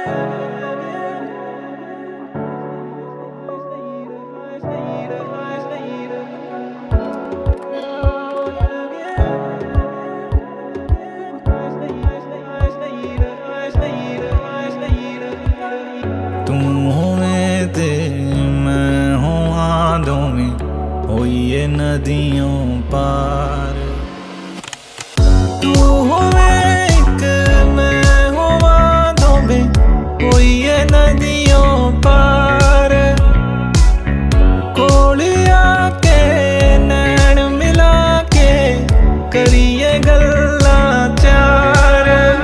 तुम हो में ते मैं हूँ आंधों में हो ये नदियों पार। तू हो एक मैं हूँ आंधों में हो ये नदियों पार। कोलिया के नैन मिला के करिए गल्ला चार।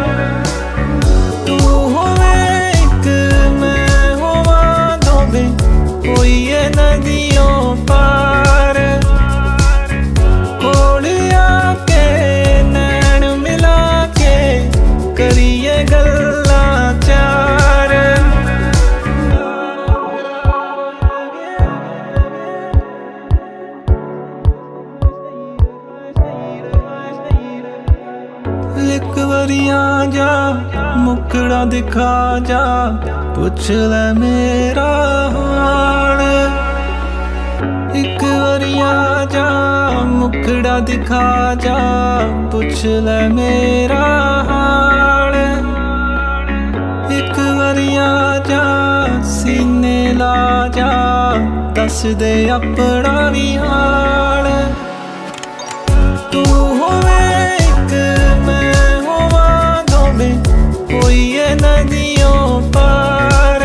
तू हो एक मैं हूँ आंधों में हो ये नदियों पार। कोलिया के नैन मिला के करिए गल्ला चार। एक बारी आ जा मुखड़ा दिखा जा पुछ ले मेरा हाल। एक बारी आ जा मुखड़ा दिखा जा पुछ ले मेरा हाल। एक बारी आ जा सीने ला जा दस दे अपना भी हाल। तू हो एक मैं हूँ आंधों में हो ये नदियों पार।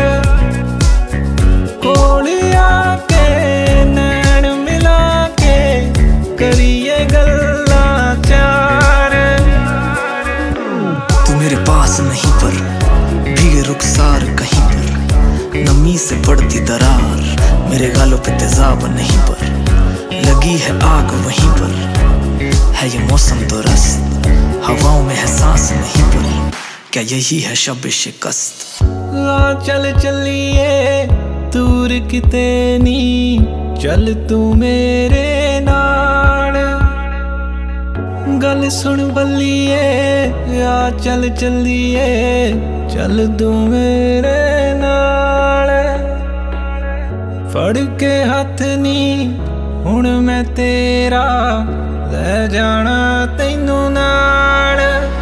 कोलिया के नैन मिला के करिए गल्ला चार। तू मेरे पास नहीं पर भीगे रुखसार कहीं पर। नमी से पड़ती दरार मेरे गालों पे तेजाब नहीं पर। लगी है आग वहीं पर है ये मौसम दुरस्त। हवाओं में है सांस नहीं पर क्या यही है शब शिकस्त। चल चलिए दूर किते नी चल तू मेरे नाल। गल सुन बल्लिए आ चल चलिए चल तू मेरे नाल। फड़ के हथ नी हुण मैं तेरा ले जाना तैनू नाल।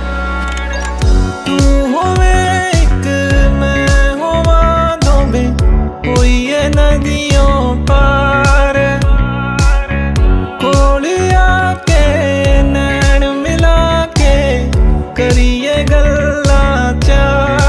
तू हो एक मैं हूँ आंधों में हो ये नदियों पार। कोलिया के नैन मिला के करिए गल्ला चार।